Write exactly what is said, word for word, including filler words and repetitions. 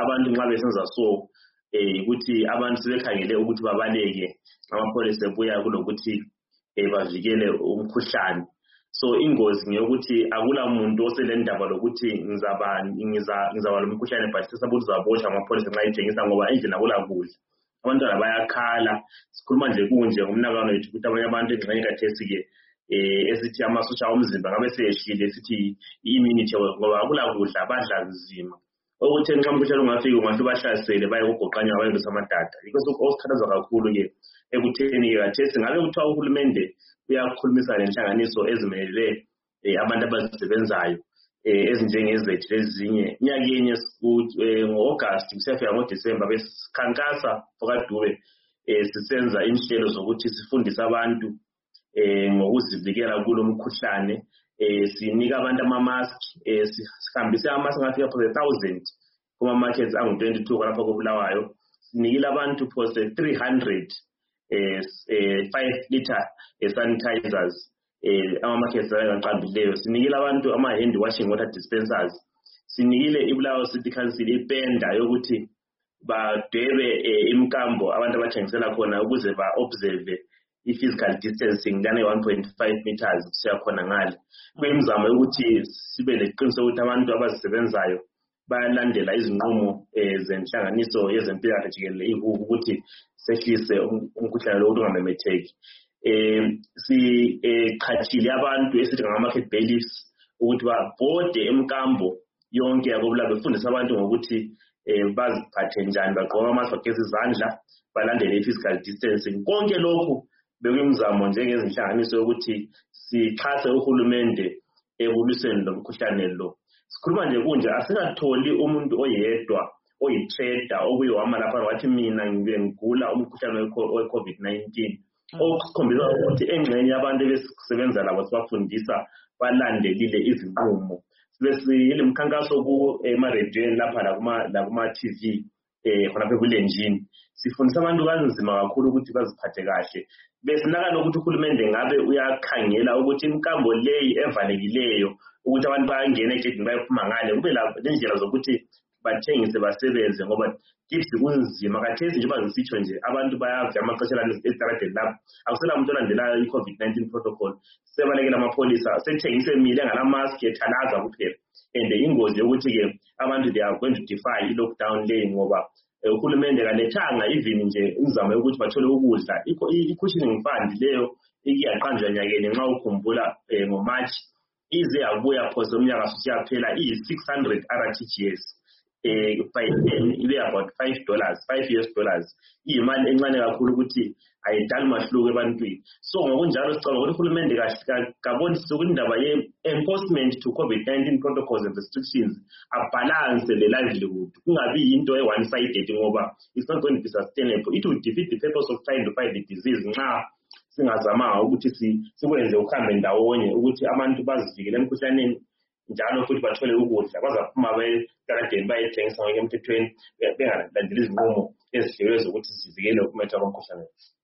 abantu nxa besenza so eh ukuthi abantu sebekhangele ukuthi babaleke amapholisa ebuya kulokuthi eh bavikele umkhuhlane. So ingozi ngiyokuthi akula muntu oselendaba lokuthi ngizaba ngiza ngizaba lomkhuhlane but sesabuthi zabotsha amapholisa nxa ethengisa ngoba endlela kula kudla abantwana bayakhala. Sikhuluma nje kunje ngomnakano wethu ukuthi abanye abantu engxenye kathesi ke eh esithi amasosha omzimba ngabe seyehlile sithi immunity ngoba akula kudla badla nzima ukuthi nxa umkhuhlane ungafika ungahle bahlasele baye kugoqanya abaye besamadada. Yikho sokusikhathaza kakhulu ke ekutheni kathesi ngabe kuthiwa uhulumende uyakhulumisa lenhlanganiso ezimelele abantu abazisebenzayo ezinjengezethu lezinye nyakenye ngo-August kusiyafika ngo-December besikhankasa phakadube sisenza inhlelo zokuthi sifundise abantu ngokuzivikela kulo mkhuhlane. Sinika abantu ama-mask sihambise ama-mask angafika for a thousand kuma-markets angu twenty-two lapha koBulawayo. Sinikile abantu post three hundred five liter sanitizers ama-markets aqambileyo. Sinikile abantu ama-hand washing water dispensers. Sinikile iBulawayo City Council ipenda yokuthi badwebe imkambo abantu abathengisela khona ukuze ba-observe i-physical distancing ngane one point five meters kusiya khona ngale. Kuyimizamo yokuthi sibe leqiniso ukuthi abantu abazisebenzayo bayalandela izinqumo zenhlanganiso yezempilakahle jikelele ihuku ukuthi sehlise umkhuhlane lo ungamemetheki. Eh siqhathile abantu esithi ngama-market bailiffs ukuthi babhode emkambo yonke yakobula befundisa abantu ngokuthi baziphathe njani, bagqoka ama-mask, bageze izandla, balandele i-physical distancing. Konke lokhu bekuyimizamo njengezinhlanganiso yokuthi sixhase uhulumende ekulwiseni lo mkhuhlane lo. Sikhuluma nje kunje asingatholi umuntu oyedwa oyitrader okuyowama lapha wathi mina ngigula umkhuhlane we-COVID nineteen. Okusikhombisa ukuthi engxenye yabantu besebenza labo sibafundisa balandelile izinqumo. Besiyile mkhankaso ku ema-radio lapha la kuma-T V eh khona ebulenjini sifundisa abantu kanzima kakhulu ukuthi baziphathe kahle. Besinaka lokuthi uhulumende ngabe uyakhangela ukuthi inkambo leyi evalekileyo ukuthi abantu bayangena egedini bayephuma ngale kube lendlela zokuthi bathengise basebenze ngoba kithi kunzima kathesi nje bazisitsho nje abantu bayavya amaxesha lana esitaradeni lapha akusela umuntu olandela i-COVID nineteen protocol. Sebalekela amapholisa sethengise emile ngala-mask ethalaza kuphela and ingozi yokuthi ke abantu they are going to defy i-lockdown leyi ngoba uhulumende kalethanga even nje umzamo yokuthi bathole ukudla. I-cushioning fund leyo ikiyaqanjwa nyakeni nxa ukhumbula ngoMarch ize yabuya phose umnyaka susiyaphela iyi-six hundred R T G S eh by then ibe about five dollars five U S dollars. Iyimali encane kakhulu ukuthi ayidali mahluko ebantwini. So ngokunjalo sicabanga ukuthi uhulumende kabonise ukuthi indaba ye-enforcement to COVID nineteen protocols and restrictions abalance le livelihood kungabi yinto e-one sided ngoba it's not going to be sustainable. It will defeat the purpose of trying to fight the disease nxa singazama ukuthi sikwenze ukuhambe ndawonye ukuthi abantu bazivikele emkhuhlaneni njalo futhi bathole ukudla bazaphuma betaradeni bayethengisa ngeke emthethweni bengalandeli izinqumo ezihlelwe zokuthi sivikele ukumethwa komkhuhlane.